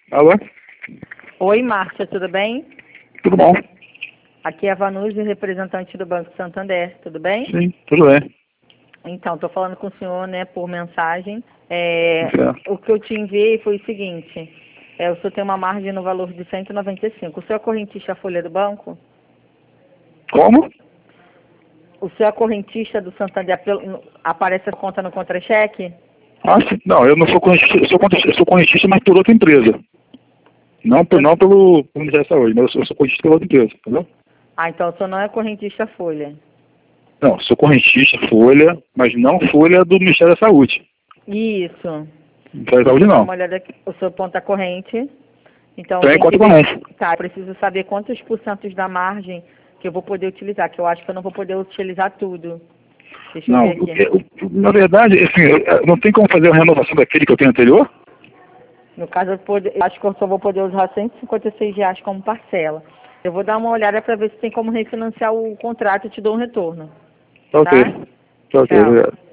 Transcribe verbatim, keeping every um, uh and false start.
Alô? Oi, Márcia, tudo bem? Tudo bom? Aqui é a Vanusa, representante do Banco Santander, tudo bem? Sim, tudo bem. Então, estou falando com o senhor, né, por mensagem. É, Certo. o que eu te enviei foi o seguinte, é, o senhor tem uma margem no valor de cento e noventa e cinco. O senhor é correntista folha do banco? Como? O senhor é correntista do Santander, pelo- aparece a conta no contra-cheque? Ah, sim. Não, eu não sou correntista, eu sou, correntista- eu sou correntista, mas por outra empresa. Não, por, não pelo pelo Ministério da Saúde, mas eu sou, eu sou correntista pela outra empresa, entendeu? Ah, então o senhor não é correntista folha. Não, sou correntista, folha, mas não folha do Ministério da Saúde. Isso. Ministério da Deixa Saúde eu dar não. uma olhada aqui. O seu ponto é corrente. Então Tem tem que conta ver. corrente. Tá, eu preciso saber quantos porcentos da margem que eu vou poder utilizar, que eu acho que eu não vou poder utilizar tudo. Deixa eu Não, ver o aqui. que- o- na verdade, assim, eu- eu- não tem como fazer a renovação daquele que eu tenho anterior? No caso, eu, pode- eu acho que eu só vou poder usar cento e cinquenta e seis reais como parcela. Eu vou dar uma olhada para ver se tem como refinanciar o contrato e te dou um retorno. Tá ok. Tá? Tá ok, Tchau. obrigado.